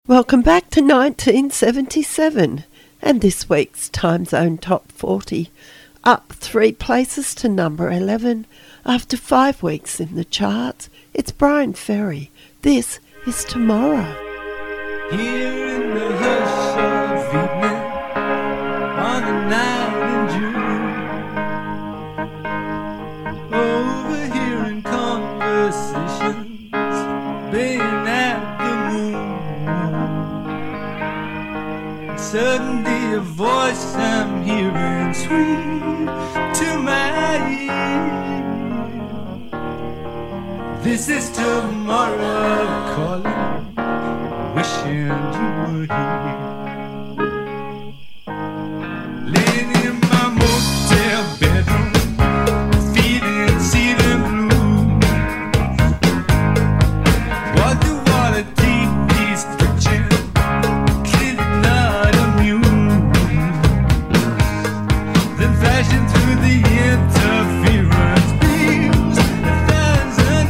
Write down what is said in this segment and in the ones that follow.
Welcome back to 1977 and this week's Time Zone Top 40. Up 3 places to number 11 after 5 weeks in the charts. It's Bryan Ferry. This is Tomorrow. Here in the hush of evening on a night in June, overhearing conversations being at the moon. Suddenly a voice I'm hearing sweet to my ear. This is tomorrow calling, wishing you were here. Laying in my motel bedroom, feeling cedar blue. Water TV's twitching, clearly not immune. Then flashing through the interference beams, 1,000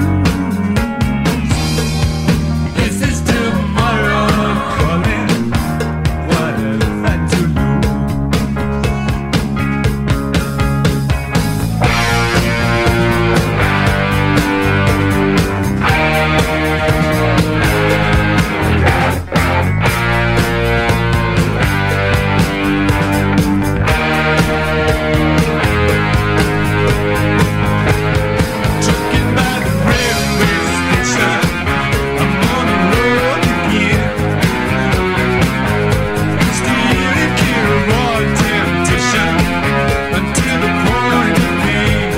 tunes. This is tomorrow calling. What have I to lose? Trucking by the railway station, I'm on the road again. Stealing clear of all temptation until the point of pain.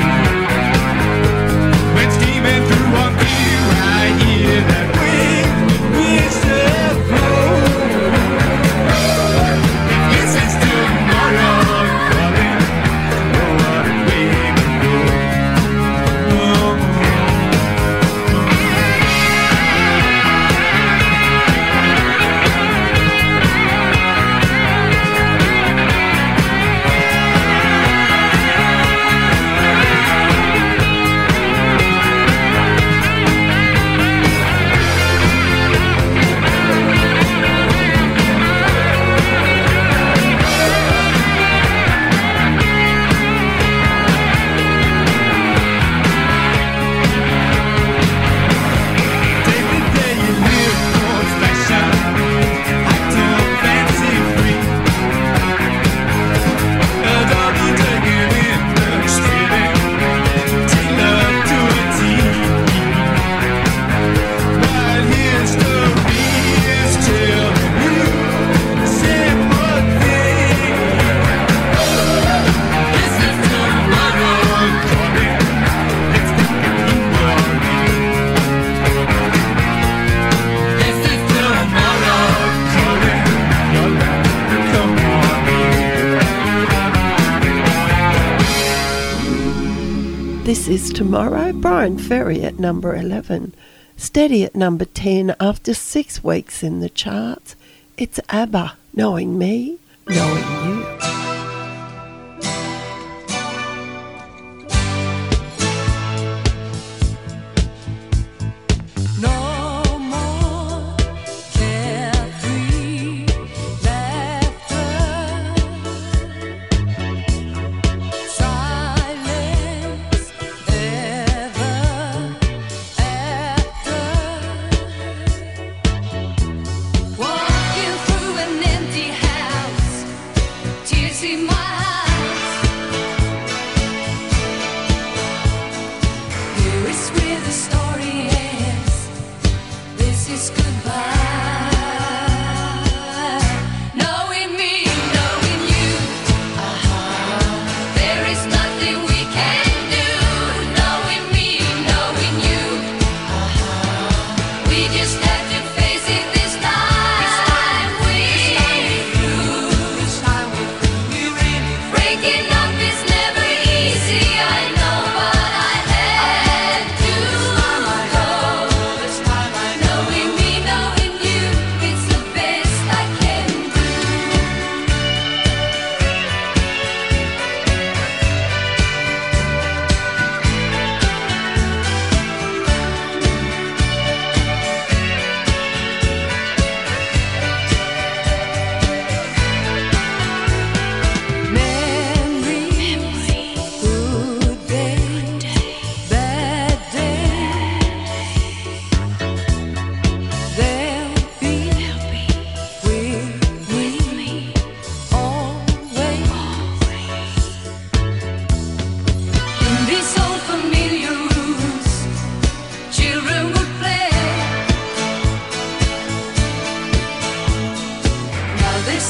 When steaming through on gear, I hear that whistle blow. This is tomorrow calling. What a way to go. Take the day you live old fashioned, act fancy free. A double taken in the street, take love to a T. While history is telling you the same old thing. This is tomorrow calling. Let's think of you or me. This is tomorrow calling. Your life, come on. This is Tomorrow. Bryan Ferry at number 11. Steady at number 10 after 6 weeks in the charts. It's ABBA. Knowing me, knowing you. No more carefree laughter, silence ever after. Walking through an empty house, tears in my eyes. Here is where the story ends. This is goodbye. Knowing me, knowing you. There is nothing we can do. Knowing me, knowing you. We just have to face it this time. We lose. Breaking up is never easy, I know, but I had to go. Knowing me, knowing you.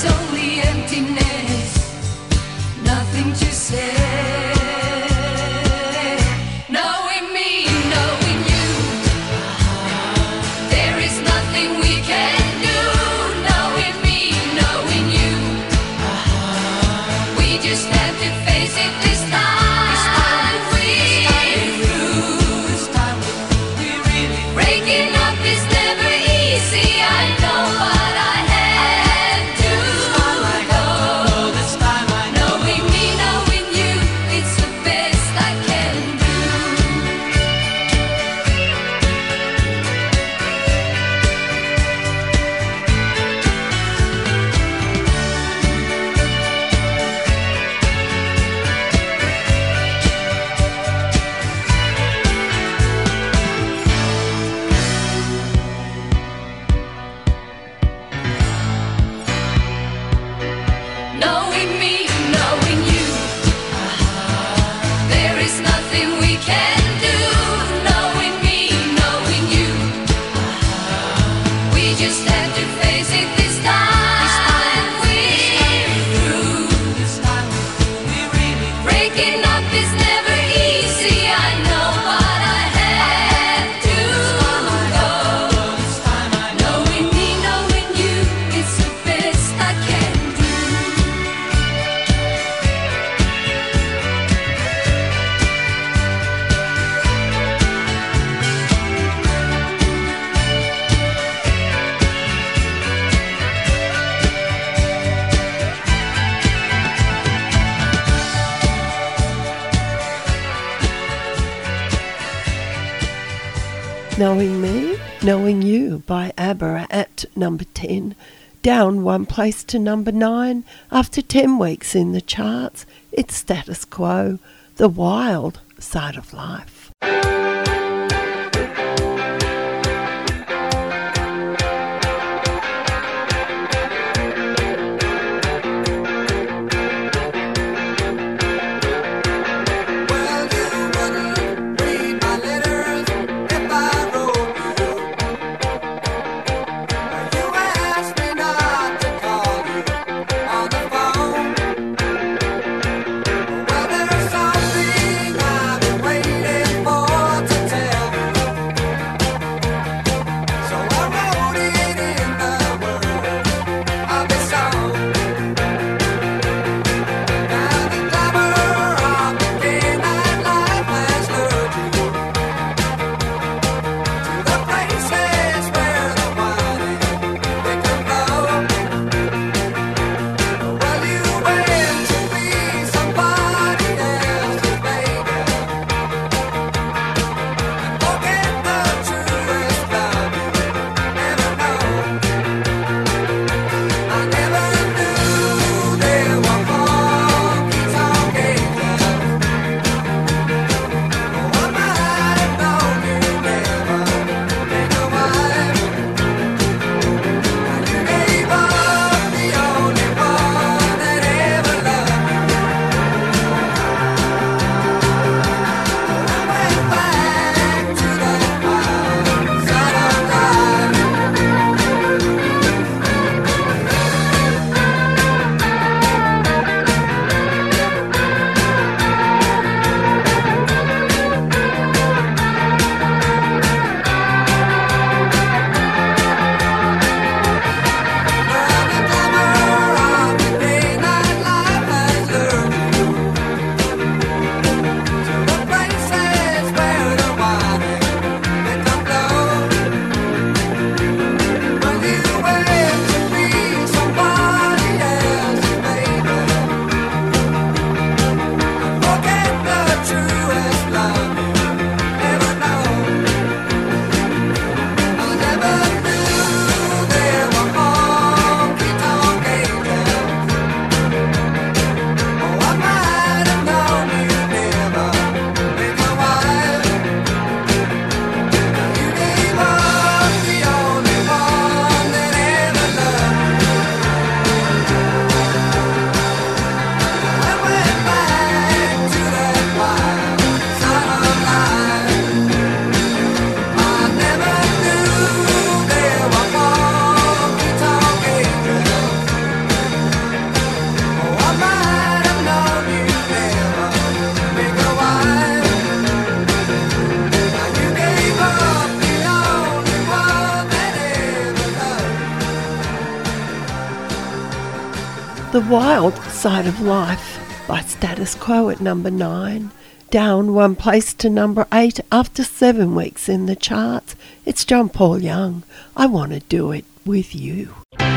it's only emptiness, nothing to say. Knowing me, knowing you, there is nothing we can do. Knowing me, knowing you, we just have to face it this time. Breaking up is never easy, I know, but I had to go. Knowing me, knowing you, it's the best I can do. Knowing me, knowing you, there is nothing we can do. Knowing me, knowing you, we just have to face it this time. We're through. Breaking up is never easy, I know, but I had to go. Knowing me, knowing you, it's the best I can do. Knowing Me, Knowing You by ABBA at number 10. Down one place to number 9 after 10 weeks in the charts. It's Status Quo, The Wild Side of Life. Well, you wouldn't read my letters if I wrote you. You asked me not to call you on the phone. Well, there's something I've been waiting for The Wild Side of Life by Status Quo at number 9. Down one place to number 8 after 7 weeks in the charts. It's John Paul Young. I Want to Do It With You.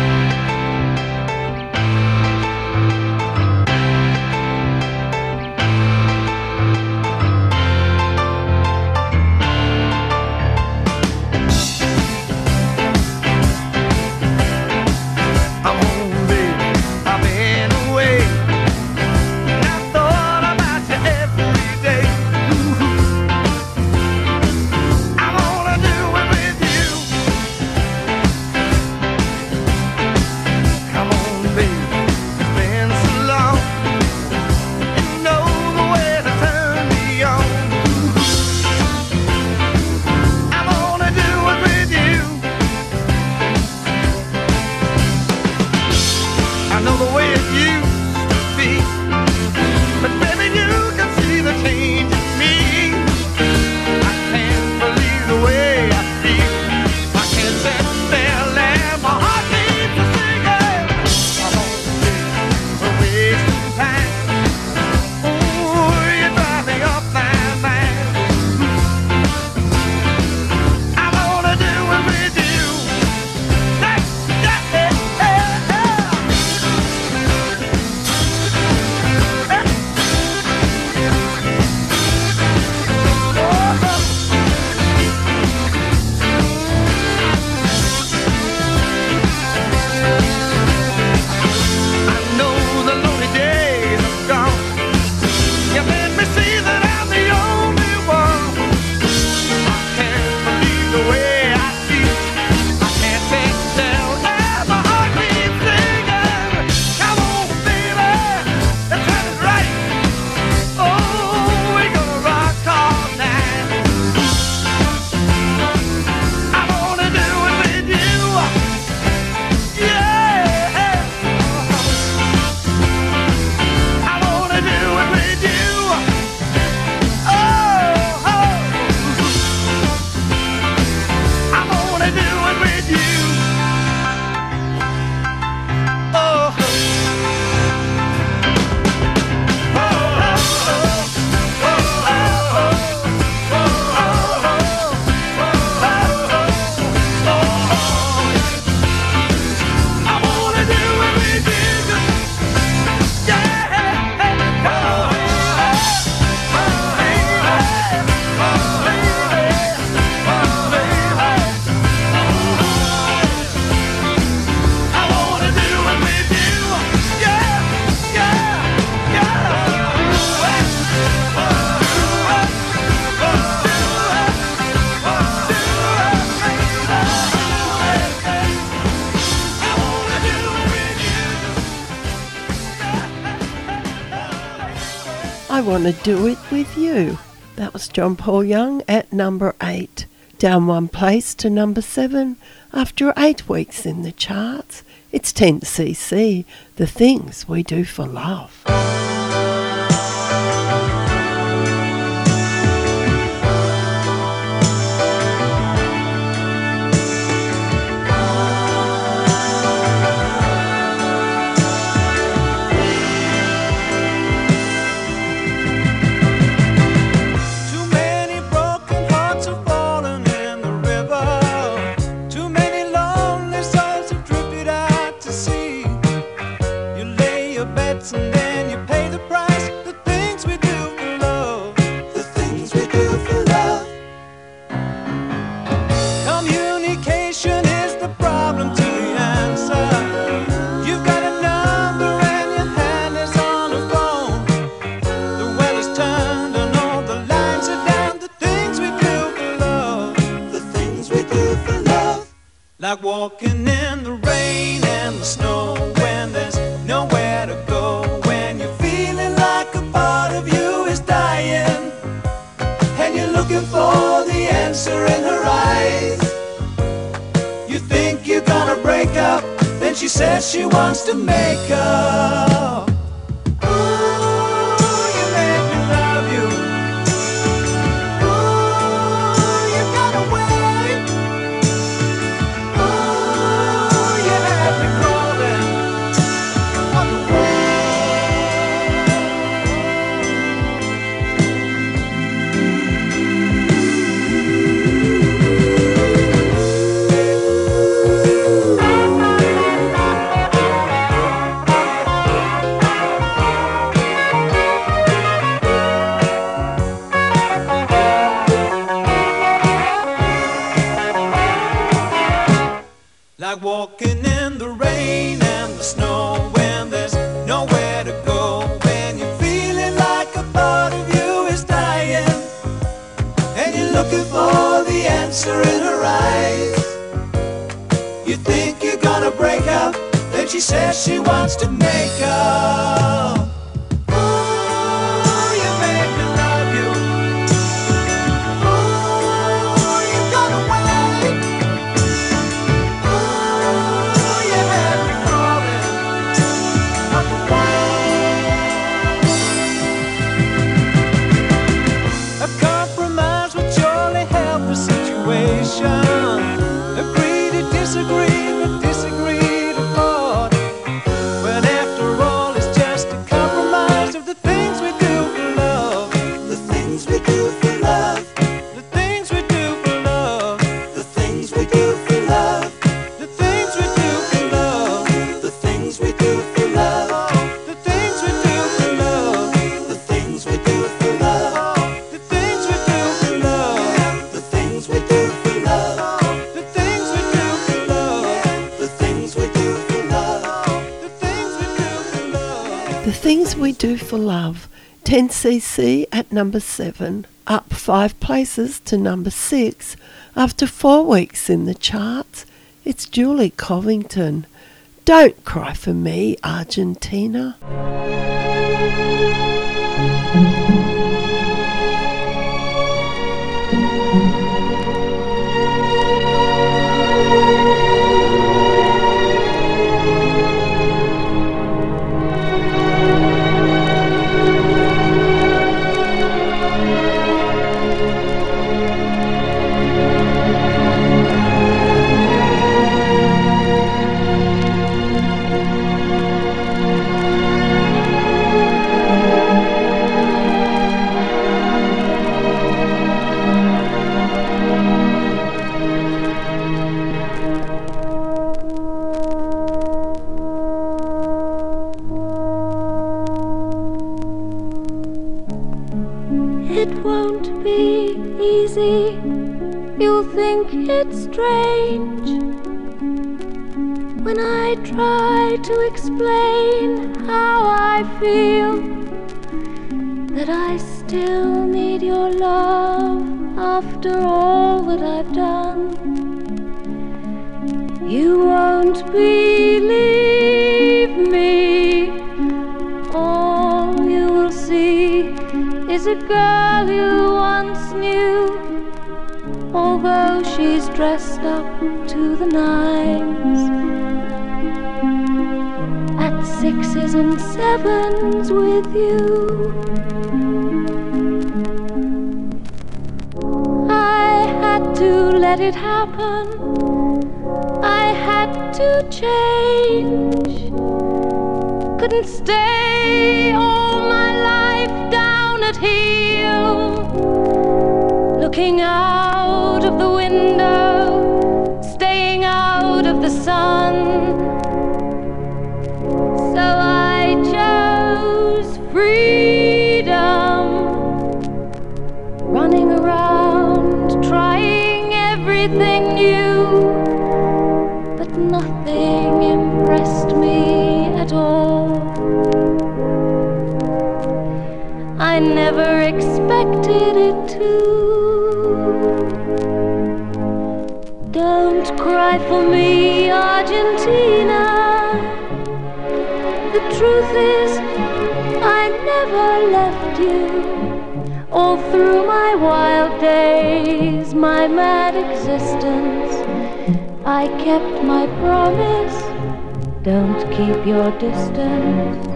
I Want to Do It With You. That was John Paul Young at number 8. Down one place to number 7 after 8 weeks in the charts. It's 10cc, The Things We Do for Love. Like walking in the rain and the snow when there's nowhere to go, when you're feeling like a part of you is dying and you're looking for the answer in her eyes. You think you're gonna break up, then she says she wants to make up. Like walking in the rain and the snow when there's nowhere to go. When you're feeling like a part of you is dying, and you're looking for the answer in her eyes. You think you're gonna break up, then she says she wants to make up. Ooh, you make me love you. Ooh, you got away. Ooh, you had me crawling up a wall. A compromise would surely help the situation. Agree to disagree, but disagree to part. When after all it's just a compromise of the things we do for love. The things we do for love. The things we do for love. The things we do for love. The things we do for love. The things we do for love. The things we do for love. The things we do for love. The things we do for love. The things we do for love. The things we do for love. The things we do for love. The things we do for love. The Things We Do for Love, 10cc at number 7, up 5 places to number 6 after 4 weeks in the charts. It's Julie Covington. Don't Cry for Me, Argentina. It won't be easy, you'll think it's strange when I try to explain how I feel, that I still need your love after all that I've done. You won't believe me, all you will see is a girl you once knew, although she's dressed up to the nines, at 6s and 7s with you. I had to let it happen, I had to change, couldn't stay all my life down at heel, looking out of the window, staying out of the sun. So I chose freedom, running around, trying everything new, but nothing impressed me at all. I never expected it to. Don't cry for me, Argentina. The truth is, I never left you. All through my wild days, my mad existence, I kept my promise. Don't keep your distance.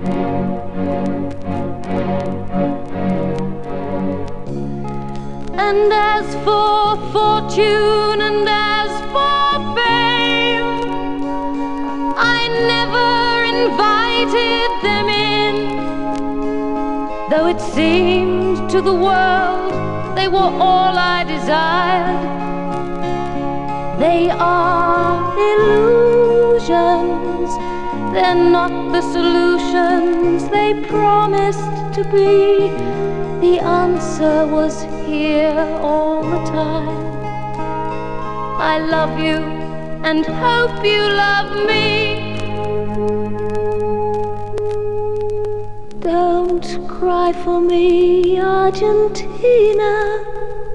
And as for fortune and as for fame, I never invited them in, though it seemed to the world they were all I desired. They are illusions, they're not the solutions they promised to be. The answer was here all the time. I love you, and hope you love me. Don't cry for me, Argentina.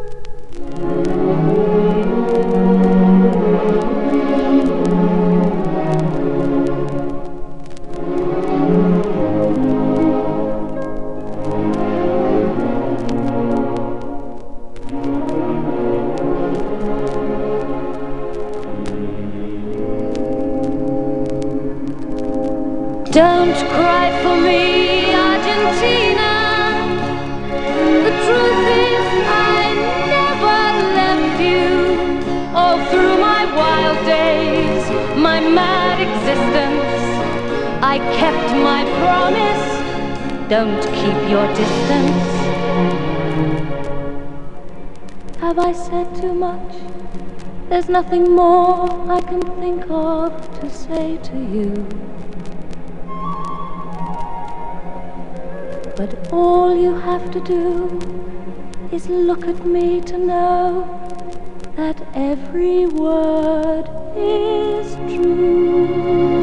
Don't cry for me, Argentina. The truth is I never left you. All through my wild days, my mad existence, I kept my promise. Don't keep your distance. Have I said too much? There's nothing more I can think of to say to you. But all you have to do is look at me to know that every word is true.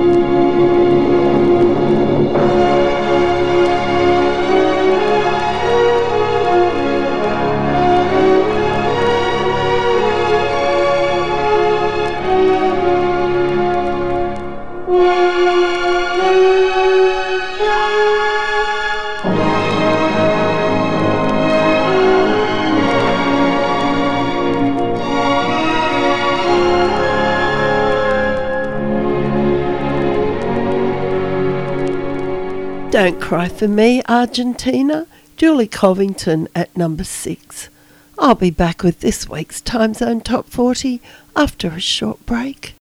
Don't Cry for Me, Argentina, Julie Covington at number 6. I'll be back with this week's Time Zone Top 40 after a short break.